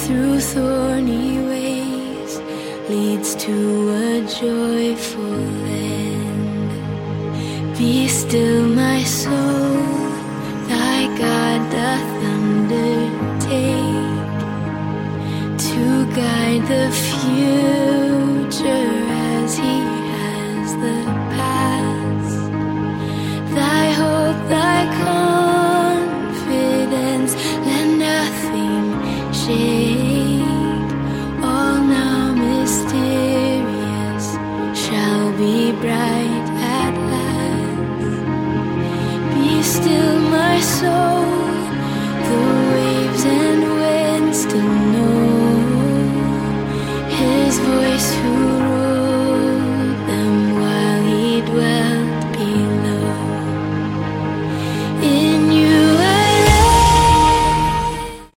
through thorny ways leads to a joyful end. Be still, my soul, thy God doth undertake to guide the future as he